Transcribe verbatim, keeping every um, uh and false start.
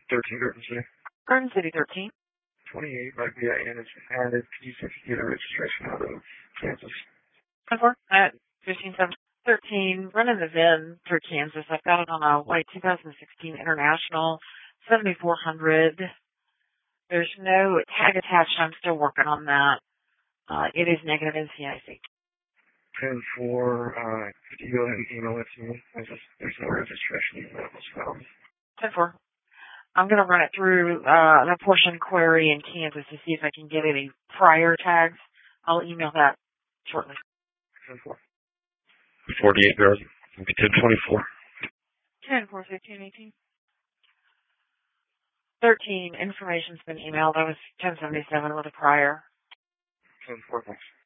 thirteen Garden City. Garden City thirteen. twenty-eight by V I N is added. Could you get a registration out of Kansas? ten four at fifteen seven thirteen, running the V I N through Kansas. I've got it on a white two thousand sixteen International seventy-four hundred. There's no tag attached. I'm still working on that. Uh, it is negative N C I C. ten four, uh, could you go ahead and email it to me? There's, just, there's no registration email as well. ten four. I'm going to run it through uh, the portion query in Kansas to see if I can get any prior tags. I'll email that shortly. ten four. forty-eight Garden. It'll be ten twenty-four. ten four fifteen eighteen. thirteen, information's been emailed. That was ten seventy-seven with a prior. ten four, thanks.